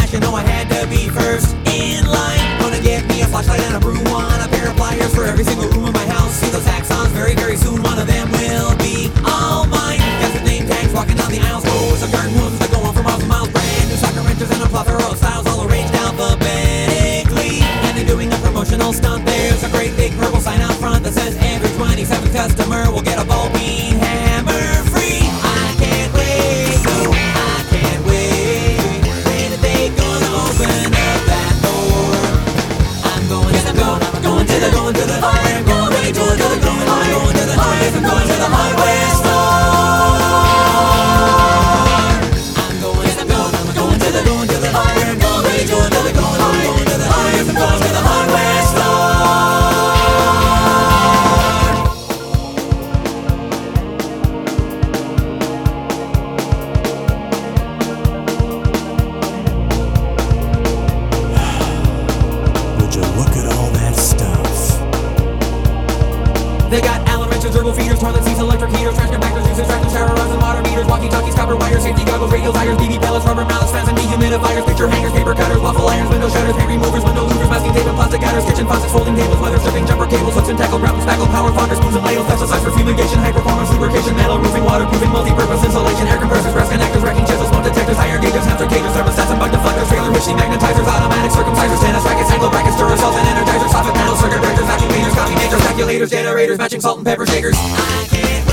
guess you know I had to be first in line. Gonna get me a flashlight and a broom, want a pair of pliers for every single room in my house. See those axons very, very soon, one of them will be all mine. Got the name tags walking down the aisles, rows of garden hooves that go on for miles and miles. Brand new soccer wrenches and a plethora of styles, all arranged alphabetically. And they're doing a promotional stunt. There's a great big purple sign out front that says every 27th customer will get a ball bean hammer free. I can't wait, no, I can't wait. When are they gonna open up that door? I'm going to the going to the going to the I'm going to the going to the I'm going to the hardware store. I'm going to the going to the going to the I'm going to the going to the I'm going to the hardware store. Would you look at all that stuff? They got Allen wrenches, turbo feeders, toilet seats, electric heaters, trash compactors, juices, tractors, shower rods, and water meters, walkie-talkies, copper wires, safety goggles, radial tires, BB pellets, rubber mallets, fans, and dehumidifiers, picture hangers, paper cutters, waffle irons, window shutters, paint removers, window louvers, masking tape, and plastic gutters, kitchen faucets, folding tables, weather stripping, jumper cables, hooks and tackle, grapple, spackle, power fonders, spoons and ladles, pesticides for fumigation, high performance lubrication, metal roofing, waterproofing, multi-purpose insulation, air compressors, rest connectors, wrecking chisels, smoke detectors, higher gauges, hamster cages, thermostats, and bug deflectors, trailer machine magnetizers, automatic circumcisers, tennis rackets, angle brackets, Duracells, and energizers, soffit panels, circuit breakers, vacuum cleaners, coffee makers, calculators, generators, matching salt and pepper shakers. I can't